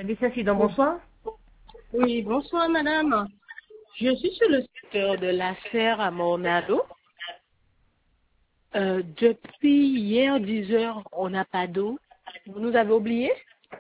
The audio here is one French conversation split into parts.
Service incident, bonsoir. Oui, bonsoir madame. Je suis sur le secteur de la Serre à Mornado. Depuis hier 10 heures, on n'a pas d'eau. Vous nous avez oubliés?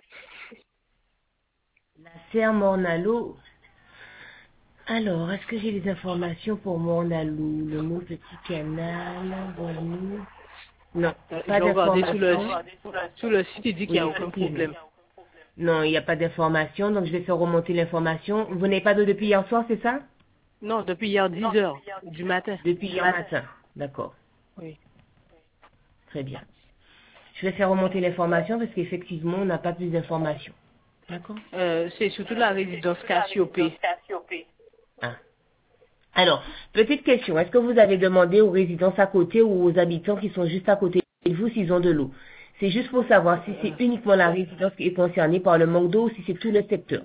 La serre Mornalo. Alors, est-ce que j'ai des informations pour Mornalo? Le mot petit canal, Guadeloupe. Non, pas J'ai regardé d'informations. sur le site, il dit qu'il Oui, n'y a aucun effectivement. problème. Non, il n'y a pas d'informations, donc je vais faire remonter l'information. Vous n'avez pas d'eau depuis hier soir, c'est ça? Non, depuis hier 10 heures du matin. Depuis hier matin. D'accord, Oui. très bien. Je vais faire remonter l'information parce qu'effectivement, on n'a pas plus d'informations. D'accord? C'est surtout la résidence Cassiopée. Ah. Alors, petite question, est-ce que vous avez demandé aux résidents à côté ou aux habitants qui sont juste à côté de vous s'ils ont de l'eau? C'est juste pour savoir si c'est uniquement la résidence qui est concernée par le manque d'eau ou si c'est tout le secteur.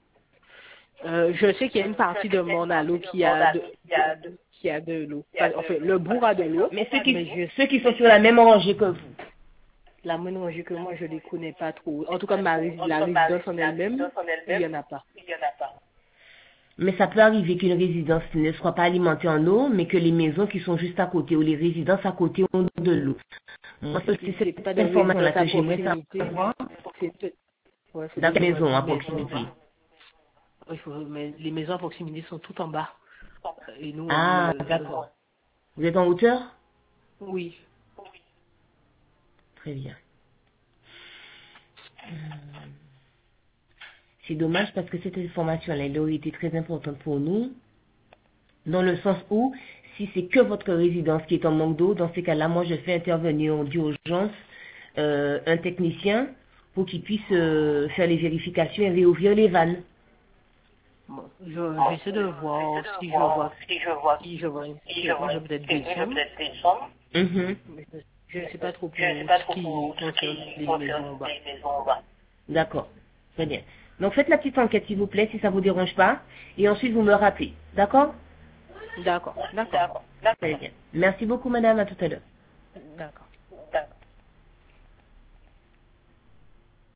Je sais qu'il y a une partie de Mornalo qui a de l'eau. Enfin, le bourg a de l'eau, Mais mais ceux qui sont sur la même rangée que vous. la ménagerie que moi, je ne les connais pas trop. En tout cas, la résidence en elle-même, il n'y en a pas. Mais ça peut arriver qu'une résidence ne soit pas alimentée en eau, mais que les maisons qui sont juste à côté ou les résidences à côté ont de l'eau. Moi, c'est C'est cette pas de information-là résidence à que j'aimerais proximité. savoir C'est dans des les maisons à maisons. proximité. Mais les maisons à proximité sont toutes en bas. Et nous, Ah, d'accord. Vous êtes en hauteur? oui. Très bien. C'est dommage parce que cette information-là, elle aurait été très importante pour nous, dans le sens où, si c'est que votre résidence qui est en manque d'eau, dans ces cas-là, moi, je fais intervenir en d'urgence un technicien pour qu'il puisse faire les vérifications et réouvrir les vannes. Bon, j'essaie de voir si je vois je peut-être descendre. Mhm. Mais je ne sais pas trop pour ce qui concerne les maisons en bas. D'accord. Très bien. Donc, faites la petite enquête, s'il vous plaît, si ça vous dérange pas, et ensuite, vous me rappelez. D'accord? D'accord. Très bien. Merci beaucoup, madame. À tout à l'heure. D'accord.